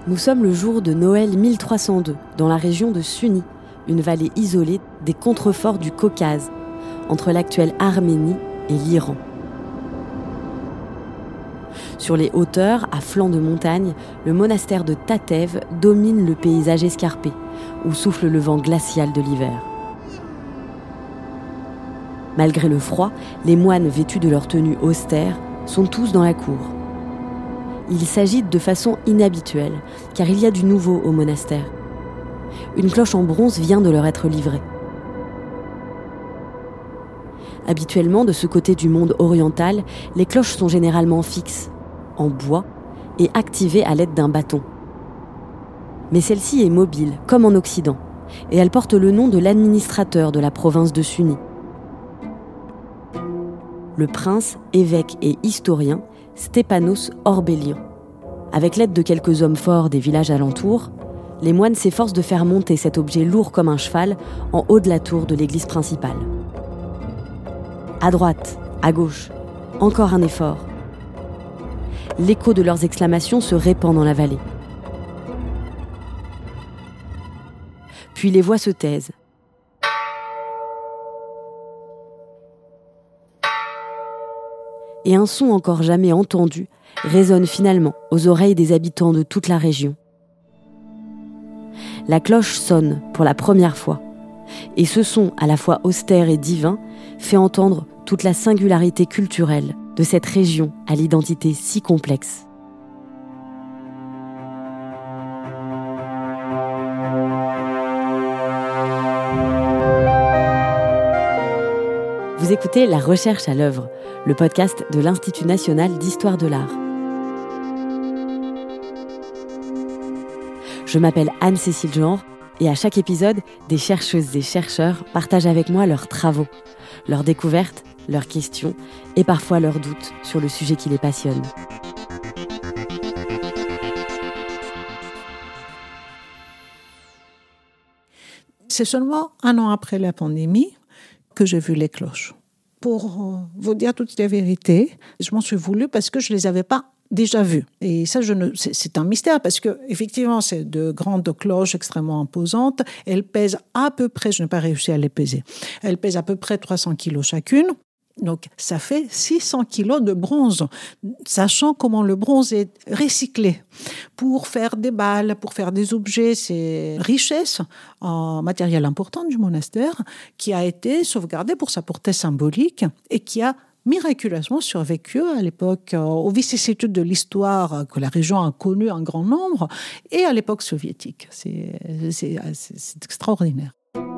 Nous sommes le jour de Noël 1302, dans la région de Sunni, une vallée isolée des contreforts du Caucase, entre l'actuelle Arménie et l'Iran. Sur les hauteurs, à flanc de montagne, le monastère de Tatev domine le paysage escarpé, où souffle le vent glacial de l'hiver. Malgré le froid, les moines vêtus de leur tenue austère sont tous dans la cour. Ils s'agitent de façon inhabituelle, car il y a du nouveau au monastère. Une cloche en bronze vient de leur être livrée. Habituellement, de ce côté du monde oriental, les cloches sont généralement fixes, en bois, et activées à l'aide d'un bâton. Mais celle-ci est mobile, comme en Occident, et elle porte le nom de l'administrateur de la province de Sunni. Le prince, évêque et historien Stéphanos Orbélian. Avec l'aide de quelques hommes forts des villages alentours, les moines s'efforcent de faire monter cet objet lourd comme un cheval en haut de la tour de l'église principale. À droite, à gauche, encore un effort. L'écho de leurs exclamations se répand dans la vallée. Puis les voix se taisent. Et un son encore jamais entendu résonne finalement aux oreilles des habitants de toute la région. La cloche sonne pour la première fois, et ce son à la fois austère et divin fait entendre toute la singularité culturelle de cette région à l'identité si complexe. Vous écoutez La Recherche à l'œuvre, le podcast de l'Institut national d'histoire de l'art. Je m'appelle Anne-Cécile Genre et à chaque épisode, des chercheuses et chercheurs partagent avec moi leurs travaux, leurs découvertes, leurs questions et parfois leurs doutes sur le sujet qui les passionne. C'est seulement 1 an après la pandémie que j'ai vu les cloches. Pour vous dire toute la vérité, je m'en suis voulu parce que je ne les avais pas déjà vues. Et ça, c'est un mystère parce que effectivement, c'est de grandes cloches extrêmement imposantes. Elles pèsent à peu près, je n'ai pas réussi à les peser, elles pèsent à peu près 300 kilos chacune. Donc, ça fait 600 kilos de bronze, sachant comment le bronze est recyclé pour faire des balles, pour faire des objets. C'est une richesse en matériel important du monastère qui a été sauvegardée pour sa portée symbolique et qui a miraculeusement survécu à l'époque aux vicissitudes de l'histoire que la région a connu en grand nombre et à l'époque soviétique. C'est extraordinaire.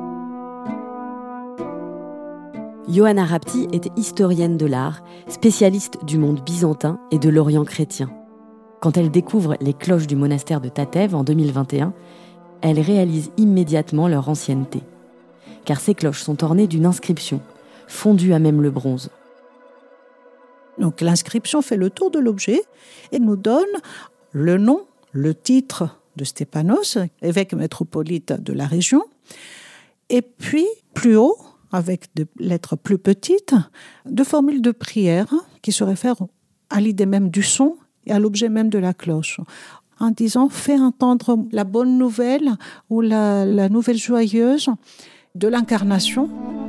Ioanna Rapti était historienne de l'art, spécialiste du monde byzantin et de l'Orient chrétien. Quand elle découvre les cloches du monastère de Tatev en 2021, elle réalise immédiatement leur ancienneté. Car ces cloches sont ornées d'une inscription, fondue à même le bronze. Donc l'inscription fait le tour de l'objet et nous donne le nom, le titre de Stéphanos, évêque métropolite de la région, et puis plus haut, avec des lettres plus petites, de formules de prière qui se réfèrent à l'idée même du son et à l'objet même de la cloche, en disant « fais entendre la bonne nouvelle ou la nouvelle joyeuse de l'incarnation ».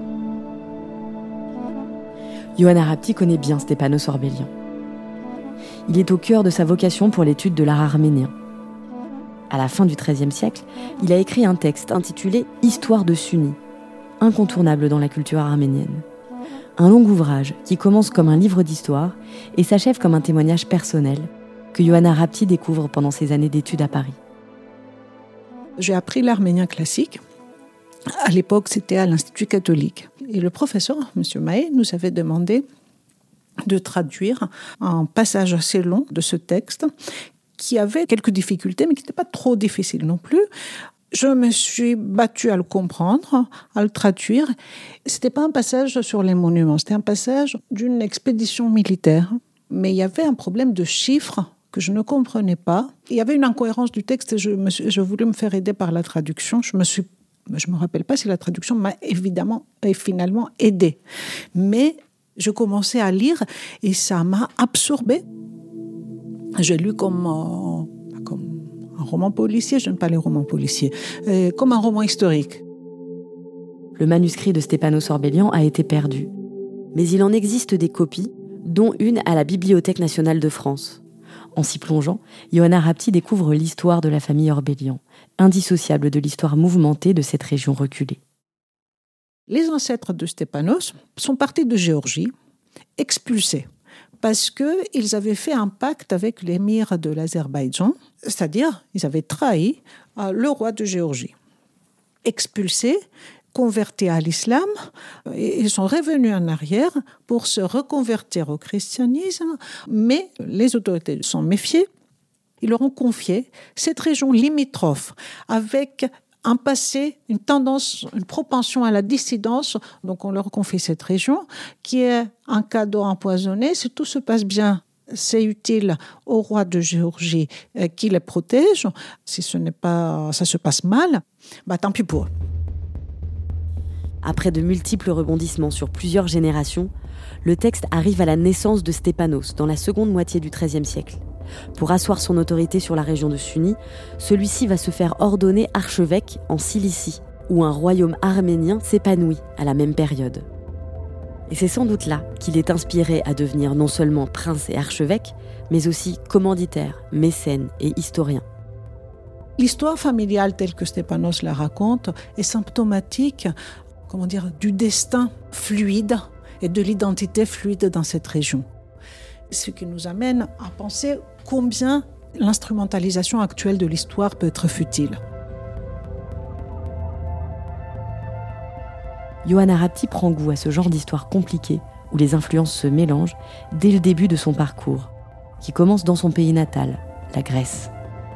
Ioanna Rapti connaît bien Stéphanos Orbélian. Il est au cœur de sa vocation pour l'étude de l'art arménien. À la fin du XIIIe siècle, il a écrit un texte intitulé « Histoire de Sunni », incontournable dans la culture arménienne. Un long ouvrage qui commence comme un livre d'histoire et s'achève comme un témoignage personnel que Ioanna Rapti découvre pendant ses années d'études à Paris. J'ai appris l'arménien classique. À l'époque, c'était à l'Institut catholique. Et le professeur, M. Mahé, nous avait demandé de traduire un passage assez long de ce texte qui avait quelques difficultés, mais qui n'était pas trop difficile non plus. Je me suis battue à le comprendre, à le traduire. C'était pas un passage sur les monuments, c'était un passage d'une expédition militaire. Mais il y avait un problème de chiffres que je ne comprenais pas. Il y avait une incohérence du texte et je voulais me faire aider par la traduction. Je me rappelle pas si la traduction m'a évidemment et finalement aidée. Mais je commençais à lire et ça m'a absorbée. J'ai lu comme un roman policier, je n'aime pas les romans policiers, comme un roman historique. Le manuscrit de Stépanos Orbélian a été perdu. Mais il en existe des copies, dont une à la Bibliothèque nationale de France. En s'y plongeant, Ioana Rapti découvre l'histoire de la famille Orbélian, indissociable de l'histoire mouvementée de cette région reculée. Les ancêtres de Stépanos sont partis de Géorgie, expulsés, parce qu'ils avaient fait un pacte avec l'émir de l'Azerbaïdjan, c'est-à-dire ils avaient trahi le roi de Géorgie. Expulsés, convertis à l'islam, et ils sont revenus en arrière pour se reconvertir au christianisme, mais les autorités sont méfiées. Ils leur ont confié cette région limitrophe avec un passé, une tendance, une propension à la dissidence. Donc on leur confie cette région qui est un cadeau empoisonné. Si tout se passe bien, c'est utile au roi de Géorgie qui les protège. Si ça se passe mal, tant pis pour eux. Après de multiples rebondissements sur plusieurs générations, le texte arrive à la naissance de Stépanos dans la seconde moitié du XIIIe siècle. Pour asseoir son autorité sur la région de Suni, celui-ci va se faire ordonner archevêque en Cilicie, où un royaume arménien s'épanouit à la même période. Et c'est sans doute là qu'il est inspiré à devenir non seulement prince et archevêque, mais aussi commanditaire, mécène et historien. L'histoire familiale telle que Stépanos la raconte est symptomatique du destin fluide et de l'identité fluide dans cette région. Ce qui nous amène à penser combien l'instrumentalisation actuelle de l'histoire peut être futile. Ioana Rapti prend goût à ce genre d'histoire compliquée où les influences se mélangent dès le début de son parcours, qui commence dans son pays natal, la Grèce.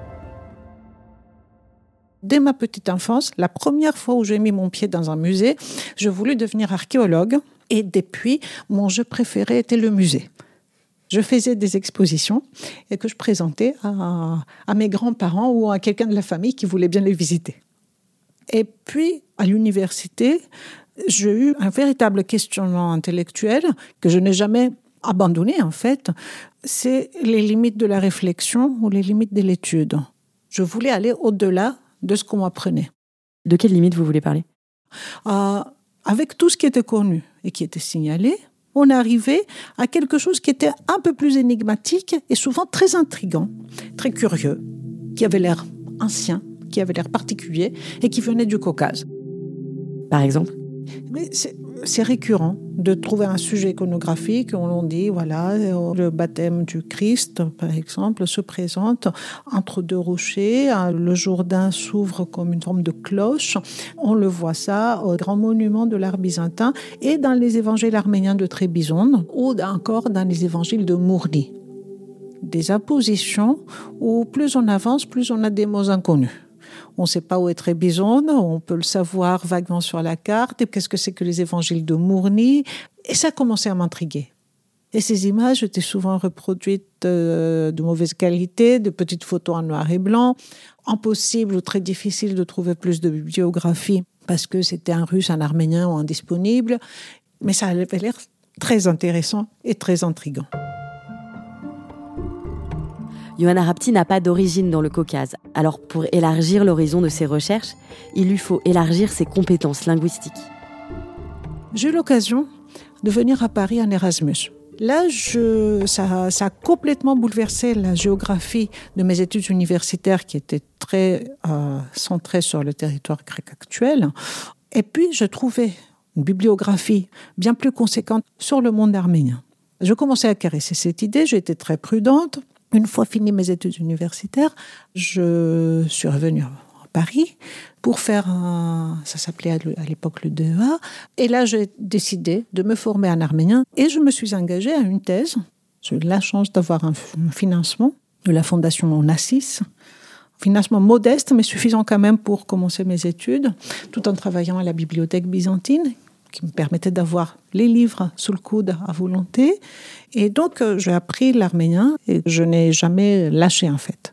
Dès ma petite enfance, la première fois où j'ai mis mon pied dans un musée, je voulais devenir archéologue. Et depuis, mon jeu préféré était le musée. Je faisais des expositions et que je présentais à mes grands-parents ou à quelqu'un de la famille qui voulait bien les visiter. Et puis, à l'université, j'ai eu un véritable questionnement intellectuel que je n'ai jamais abandonné, en fait. C'est les limites de la réflexion ou les limites de l'étude. Je voulais aller au-delà de ce qu'on m'apprenait. De quelles limites vous voulez parler ? Avec tout ce qui était connu et qui était signalé, on arrivait à quelque chose qui était un peu plus énigmatique et souvent très intriguant, très curieux, qui avait l'air ancien, qui avait l'air particulier et qui venait du Caucase. Par exemple ? Mais c'est récurrent de trouver un sujet iconographique où on dit, le baptême du Christ, par exemple, se présente entre deux rochers, le Jourdain s'ouvre comme une forme de cloche. On le voit ça au grand monument de l'art byzantin et dans les évangiles arméniens de Trébizonde ou encore dans les évangiles de Mourni. Des appositions où plus on avance, plus on a des mots inconnus. On ne sait pas où est Trébizonde, on peut le savoir vaguement sur la carte. Et qu'est-ce que c'est que les évangiles de Mourni ? Et ça a commencé à m'intriguer. Et ces images étaient souvent reproduites de mauvaise qualité, de petites photos en noir et blanc. Impossible ou très difficile de trouver plus de bibliographie parce que c'était en russe, en arménien ou indisponible. Mais ça avait l'air très intéressant et très intriguant. Ioana Rapti n'a pas d'origine dans le Caucase. Alors pour élargir l'horizon de ses recherches, il lui faut élargir ses compétences linguistiques. J'ai eu l'occasion de venir à Paris en Erasmus. Là, ça a complètement bouleversé la géographie de mes études universitaires qui étaient très centrées sur le territoire grec actuel. Et puis, je trouvais une bibliographie bien plus conséquente sur le monde arménien. Je commençais à caresser cette idée, j'ai été très prudente. Une fois fini mes études universitaires, je suis revenue à Paris pour faire ça s'appelait à l'époque le DEA. Et là, j'ai décidé de me former en arménien et je me suis engagée à une thèse. J'ai eu la chance d'avoir un financement de la fondation Onassis. Un financement modeste, mais suffisant quand même pour commencer mes études, tout en travaillant à la bibliothèque byzantine, qui me permettait d'avoir les livres sous le coude à volonté. Et donc, j'ai appris l'arménien et je n'ai jamais lâché, en fait.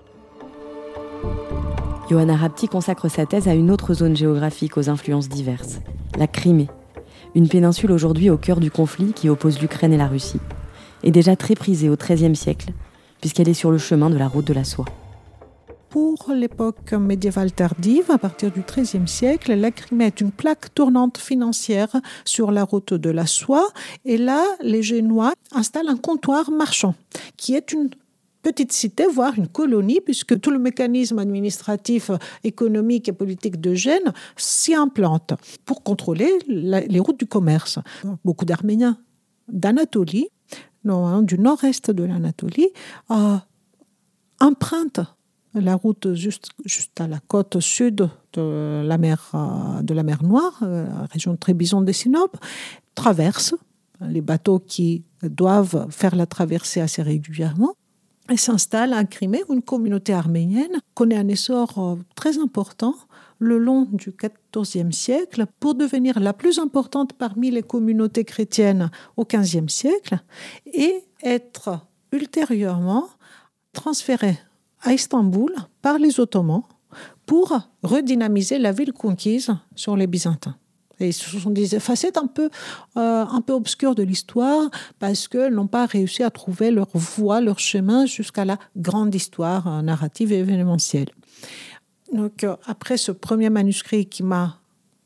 Ioana Rapti consacre sa thèse à une autre zone géographique aux influences diverses, la Crimée, une péninsule aujourd'hui au cœur du conflit qui oppose l'Ukraine et la Russie, et déjà très prisée au XIIIe siècle, puisqu'elle est sur le chemin de la route de la soie. Pour l'époque médiévale tardive, à partir du XIIIe siècle, la Crimée est une plaque tournante financière sur la route de la soie. Et là, les Génois installent un comptoir marchand, qui est une petite cité, voire une colonie, puisque tout le mécanisme administratif, économique et politique de Gênes s'y implante pour contrôler les routes du commerce. Beaucoup d'Arméniens d'Anatolie, du nord-est de l'Anatolie, empruntent la route juste à la côte sud de la mer Noire, la région de Trébizonde et Sinope, traversent les bateaux qui doivent faire la traversée assez régulièrement et s'installent à Crimée, où une communauté arménienne connaît un essor très important le long du XIVe siècle pour devenir la plus importante parmi les communautés chrétiennes au XVe siècle et être ultérieurement transférée à Istanbul par les Ottomans pour redynamiser la ville conquise sur les Byzantins. Et ce sont des facettes un peu obscures de l'histoire parce qu'elles n'ont pas réussi à trouver leur voie, leur chemin jusqu'à la grande histoire narrative et événementielle. Donc, après ce premier manuscrit qui m'a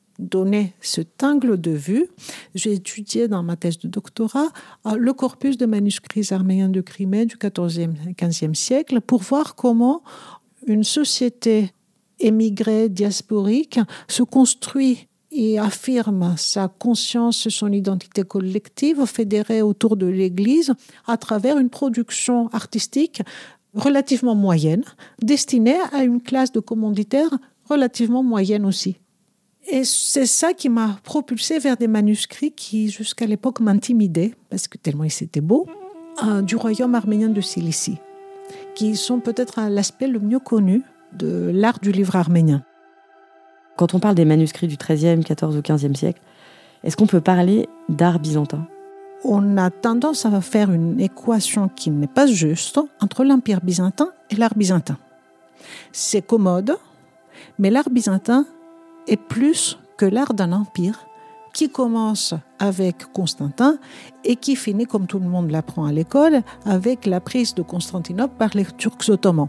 donné cet angle de vue, j'ai étudié dans ma thèse de doctorat le corpus de manuscrits arméniens de Crimée du XIVe et XVe siècle pour voir comment une société émigrée, diasporique, se construit et affirme sa conscience, son identité collective fédérée autour de l'Église à travers une production artistique relativement moyenne, destinée à une classe de commanditaires relativement moyenne aussi. Et c'est ça qui m'a propulsée vers des manuscrits qui, jusqu'à l'époque, m'intimidaient, parce que tellement ils étaient beaux, du royaume arménien de Cilicie, qui sont peut-être l'aspect le mieux connu de l'art du livre arménien. Quand on parle des manuscrits du XIIIe, XIVe ou XVe siècle, est-ce qu'on peut parler d'art byzantin ? On a tendance à faire une équation qui n'est pas juste entre l'Empire byzantin et l'art byzantin. C'est commode, mais l'art byzantin est plus que l'art d'un empire qui commence avec Constantin et qui finit, comme tout le monde l'apprend à l'école, avec la prise de Constantinople par les Turcs ottomans.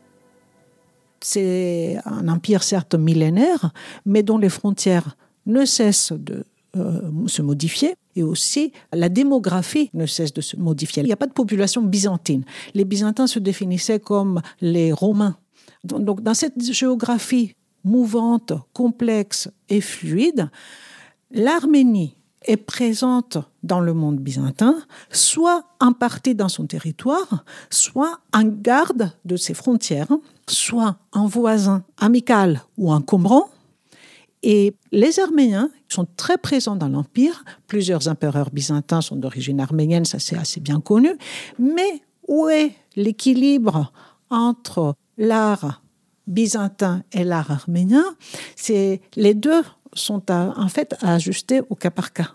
C'est un empire certes millénaire, mais dont les frontières ne cessent de se modifier et aussi la démographie ne cesse de se modifier. Il n'y a pas de population byzantine. Les Byzantins se définissaient comme les Romains. Donc dans cette géographie mouvante, complexe et fluide, l'Arménie est présente dans le monde byzantin, soit en partie dans son territoire, soit en garde de ses frontières, soit en voisin amical ou encombrant. Et les Arméniens sont très présents dans l'Empire. Plusieurs empereurs byzantins sont d'origine arménienne, ça c'est assez bien connu. Mais où est l'équilibre entre l'art byzantin et l'art arménien ? Les deux sont en fait à ajuster au cas par cas.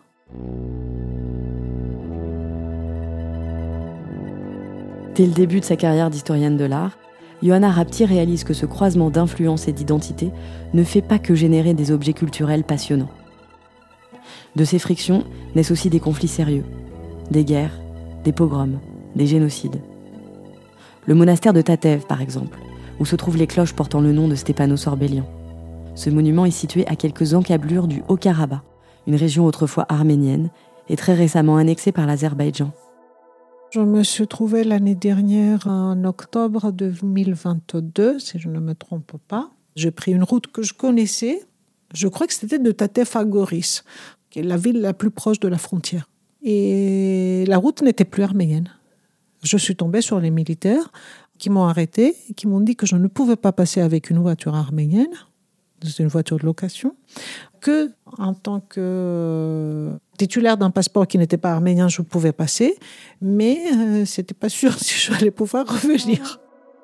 Dès le début de sa carrière d'historienne de l'art, Ioana Rapti réalise que ce croisement d'influence et d'identité ne fait pas que générer des objets culturels passionnants. De ces frictions naissent aussi des conflits sérieux, des guerres, des pogroms, des génocides. Le monastère de Tatev, par exemple, où se trouvent les cloches portant le nom de Stéphanos Orbélian. Ce monument est situé à quelques encablures du Haut-Karabakh, une région autrefois arménienne et très récemment annexée par l'Azerbaïdjan. Je me suis trouvée l'année dernière, en octobre 2022, si je ne me trompe pas. J'ai pris une route que je connaissais. Je crois que c'était de Tatev à Goris, qui est la ville la plus proche de la frontière. Et la route n'était plus arménienne. Je suis tombée sur les militaires qui m'ont arrêtée et qui m'ont dit que je ne pouvais pas passer avec une voiture arménienne, c'est une voiture de location, que en tant que titulaire d'un passeport qui n'était pas arménien, je pouvais passer, mais c'était pas sûr si j'allais pouvoir revenir.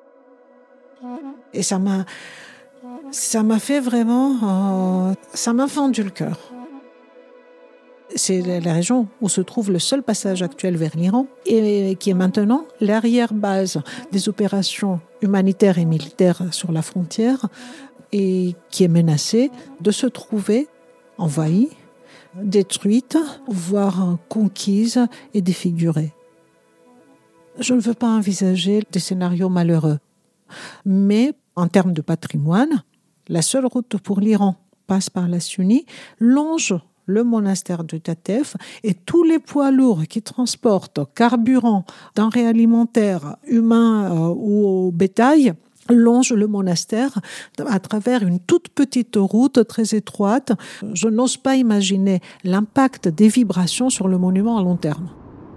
Et ça m'a fait vraiment, ça m'a fendu le cœur. C'est la région où se trouve le seul passage actuel vers l'Iran et qui est maintenant l'arrière-base des opérations humanitaires et militaires sur la frontière et qui est menacée de se trouver envahie, détruite, voire conquise et défigurée. Je ne veux pas envisager des scénarios malheureux. Mais en termes de patrimoine, la seule route pour l'Iran passe par la Sunni, longe le monastère de Tatef et tous les poids lourds qui transportent carburant, denrées alimentaires, humains ou bétail, longe le monastère à travers une toute petite route très étroite. Je n'ose pas imaginer l'impact des vibrations sur le monument à long terme.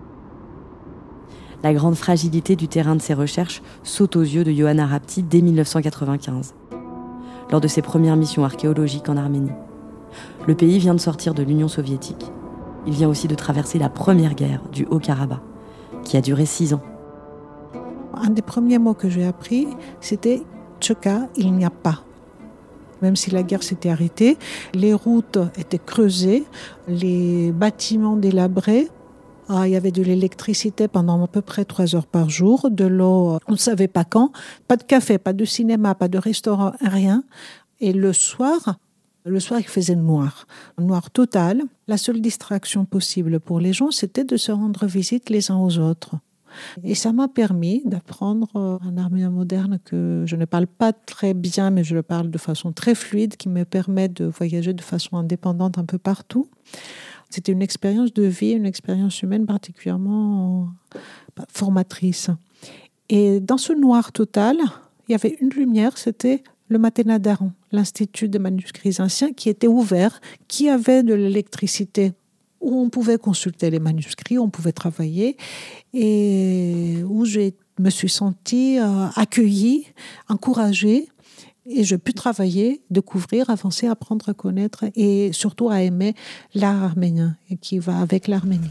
La grande fragilité du terrain de ses recherches saute aux yeux de Yohanna Rapti dès 1995, lors de ses premières missions archéologiques en Arménie. Le pays vient de sortir de l'Union soviétique. Il vient aussi de traverser la première guerre du Haut-Karabakh, qui a duré 6 ans. Un des premiers mots que j'ai appris, c'était « Tcheka, il n'y a pas ». Même si la guerre s'était arrêtée, les routes étaient creusées, les bâtiments délabrés. Il y avait de l'électricité pendant à peu près 3 heures par jour, de l'eau, on ne savait pas quand, pas de café, pas de cinéma, pas de restaurant, rien. Et le soir, il faisait noir total. La seule distraction possible pour les gens, c'était de se rendre visite les uns aux autres. Et ça m'a permis d'apprendre un arménien moderne que je ne parle pas très bien, mais je le parle de façon très fluide, qui me permet de voyager de façon indépendante un peu partout. C'était une expérience de vie, une expérience humaine particulièrement formatrice. Et dans ce noir total, il y avait une lumière, c'était le Matena d'Aran, l'Institut des manuscrits anciens, qui était ouvert, qui avait de l'électricité, où on pouvait consulter les manuscrits, on pouvait travailler, et où je me suis sentie accueillie, encouragée, et j'ai pu travailler, découvrir, avancer, apprendre à connaître, et surtout à aimer l'art arménien, et qui va avec l'Arménie.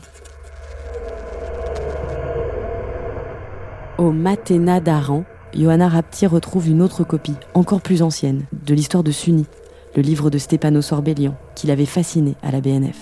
Au Matena d'Aran, Yohanna Rapti retrouve une autre copie, encore plus ancienne, de l'histoire de Sunni, le livre de Stepanos Orbélian, qui l'avait fasciné à la BNF.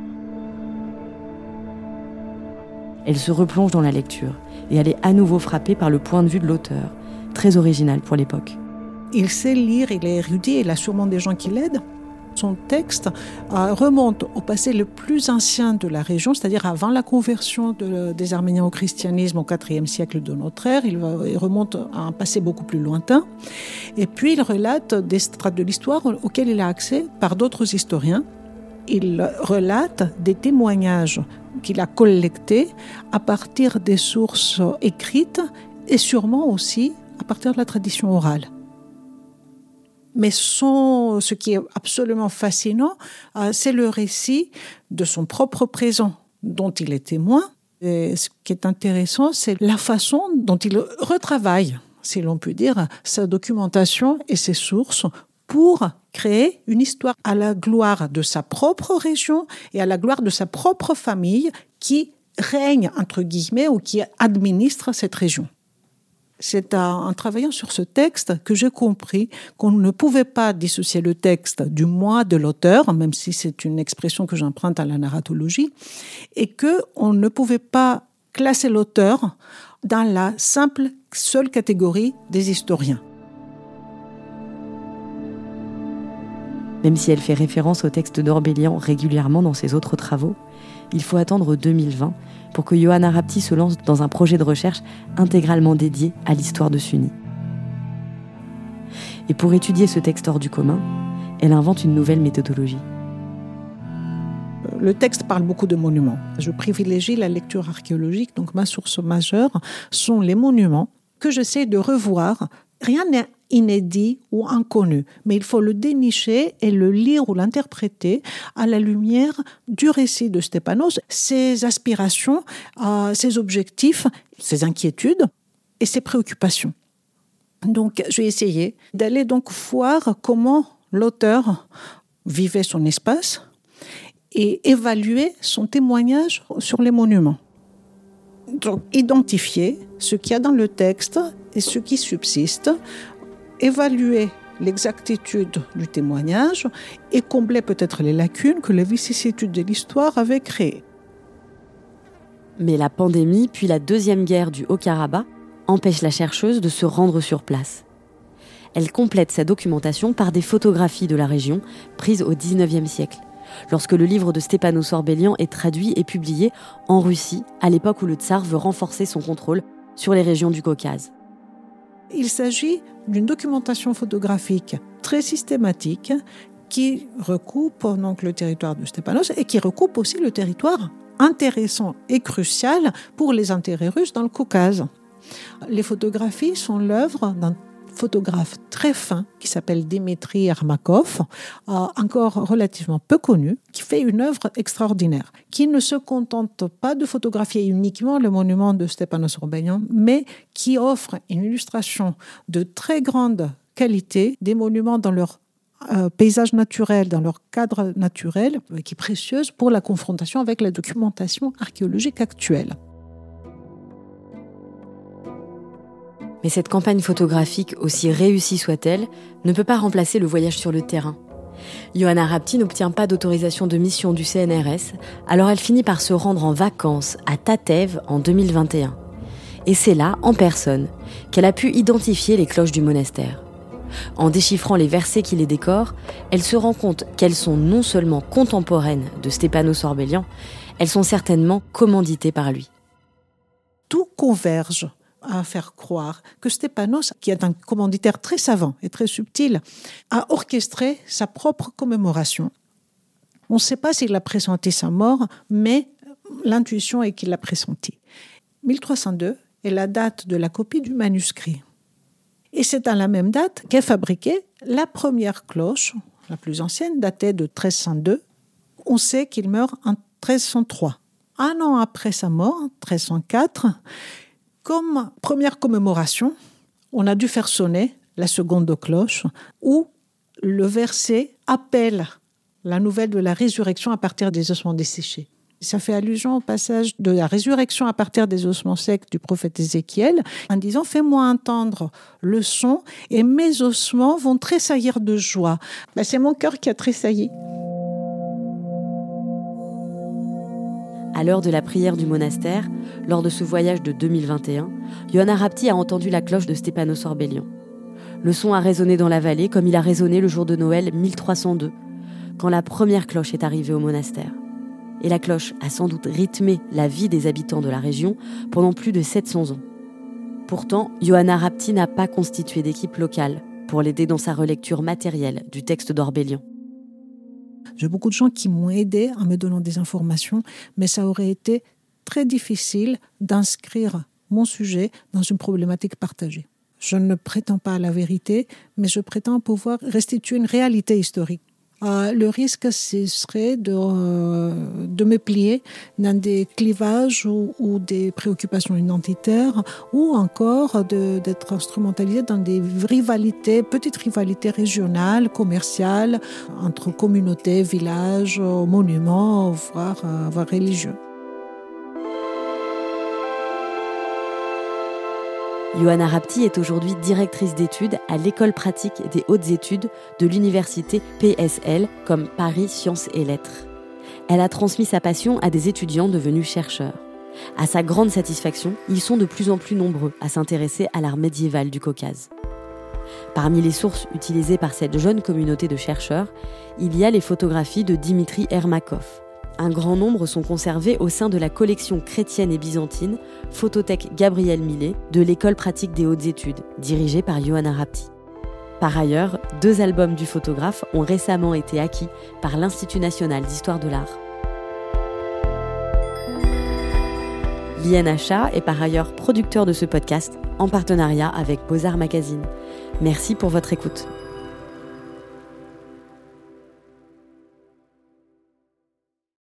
Elle se replonge dans la lecture et elle est à nouveau frappée par le point de vue de l'auteur, très original pour l'époque. Il sait lire, il est érudit, il a sûrement des gens qui l'aident. Son texte remonte au passé le plus ancien de la région, c'est-à-dire avant la conversion des Arméniens au christianisme au IVe siècle de notre ère. Il remonte à un passé beaucoup plus lointain. Et puis il relate des strates de l'histoire auxquelles il a accès par d'autres historiens. Il relate des témoignages qu'il a collectés à partir des sources écrites et sûrement aussi à partir de la tradition orale. Mais ce qui est absolument fascinant, c'est le récit de son propre présent, dont il est témoin. Et ce qui est intéressant, c'est la façon dont il retravaille, si l'on peut dire, sa documentation et ses sources pour créer une histoire à la gloire de sa propre région et à la gloire de sa propre famille qui règne, entre guillemets, ou qui administre cette région. C'est en travaillant sur ce texte que j'ai compris qu'on ne pouvait pas dissocier le texte du moi de l'auteur, même si c'est une expression que j'emprunte à la narratologie, et qu'on ne pouvait pas classer l'auteur dans la seule catégorie des historiens. Même si elle fait référence au texte d'Orbélian régulièrement dans ses autres travaux, il faut attendre 2020 pour que Yohanna Rapti se lance dans un projet de recherche intégralement dédié à l'histoire de Sunni. Et pour étudier ce texte hors du commun, elle invente une nouvelle méthodologie. Le texte parle beaucoup de monuments. Je privilégie la lecture archéologique, donc ma source majeure sont les monuments que j'essaie de revoir. Rien n'est inédit ou inconnu, mais il faut le dénicher et le lire ou l'interpréter à la lumière du récit de Stepanos, ses aspirations, ses objectifs, ses inquiétudes et ses préoccupations. Donc, je vais essayer d'aller donc voir comment l'auteur vivait son espace et évaluer son témoignage sur les monuments. Donc, identifier ce qu'il y a dans le texte et ce qui subsiste, évaluer l'exactitude du témoignage et combler peut-être les lacunes que les vicissitudes de l'histoire avaient créées. Mais la pandémie, puis la deuxième guerre du Haut-Karabakh, empêchent la chercheuse de se rendre sur place. Elle complète sa documentation par des photographies de la région prises au XIXe siècle, lorsque le livre de Stepanos Orbélian est traduit et publié en Russie, à l'époque où le tsar veut renforcer son contrôle sur les régions du Caucase. Il s'agit d'une documentation photographique très systématique qui recoupe donc le territoire de Stépanoz et qui recoupe aussi le territoire intéressant et crucial pour les intérêts russes dans le Caucase. Les photographies sont l'œuvre d'un photographe très fin qui s'appelle Dimitri Yermakov, encore relativement peu connu, qui fait une œuvre extraordinaire, qui ne se contente pas de photographier uniquement le monument de Stépanoz-Orbelian, mais qui offre une illustration de très grande qualité des monuments dans leur paysage naturel, dans leur cadre naturel, qui est précieuse pour la confrontation avec la documentation archéologique actuelle. Mais cette campagne photographique, aussi réussie soit-elle, ne peut pas remplacer le voyage sur le terrain. Ioana Rapti n'obtient pas d'autorisation de mission du CNRS, alors elle finit par se rendre en vacances à Tatev en 2021. Et c'est là, en personne, qu'elle a pu identifier les cloches du monastère. En déchiffrant les versets qui les décorent, elle se rend compte qu'elles sont non seulement contemporaines de Stépanoz-Orbelian, elles sont certainement commanditées par lui. Tout converge à faire croire que Stépanoz, qui est un commanditaire très savant et très subtil, a orchestré sa propre commémoration. On ne sait pas s'il a pressenti sa mort, mais l'intuition est qu'il l'a pressenti. 1302 est la date de la copie du manuscrit. Et c'est à la même date qu'est fabriquée la première cloche, la plus ancienne, datée de 1302. On sait qu'il meurt en 1303. Un an après sa mort, 1304, comme première commémoration, on a dû faire sonner la seconde cloche où le verset appelle la nouvelle de la résurrection à partir des ossements desséchés. Ça fait allusion au passage de la résurrection à partir des ossements secs du prophète Ézéchiel, en disant « Fais-moi entendre le son et mes ossements vont tressaillir de joie. » C'est mon cœur qui a tressailli. À l'heure de la prière du monastère, lors de ce voyage de 2021, Ioana Rapti a entendu la cloche de Stépanoz-Orbelian. Le son a résonné dans la vallée comme il a résonné le jour de Noël 1302, quand la première cloche est arrivée au monastère. Et la cloche a sans doute rythmé la vie des habitants de la région pendant plus de 700 ans. Pourtant, Ioana Rapti n'a pas constitué d'équipe locale pour l'aider dans sa relecture matérielle du texte d'Orbelian. J'ai beaucoup de gens qui m'ont aidé en me donnant des informations, mais ça aurait été très difficile d'inscrire mon sujet dans une problématique partagée. Je ne prétends pas à la vérité, mais je prétends pouvoir restituer une réalité historique. Le risque, ce serait de me plier dans des clivages ou des préoccupations identitaires, ou encore d'être instrumentalisé dans des rivalités, petites rivalités régionales, commerciales, entre communautés, villages, monuments, voire religieux. Ioana Rapti est aujourd'hui directrice d'études à l'École pratique des hautes études de l'université PSL, comme Paris Sciences et Lettres. Elle a transmis sa passion à des étudiants devenus chercheurs. À sa grande satisfaction, ils sont de plus en plus nombreux à s'intéresser à l'art médiéval du Caucase. Parmi les sources utilisées par cette jeune communauté de chercheurs, il y a les photographies de Dimitri Yermakov. Un grand nombre sont conservés au sein de la collection chrétienne et byzantine Photothèque Gabriel Millet de l'École pratique des hautes études, dirigée par Ioana Rapti. Par ailleurs, 2 albums du photographe ont récemment été acquis par l'Institut national d'histoire de l'art. L'INHA est par ailleurs producteur de ce podcast en partenariat avec Beaux-Arts Magazine. Merci pour votre écoute.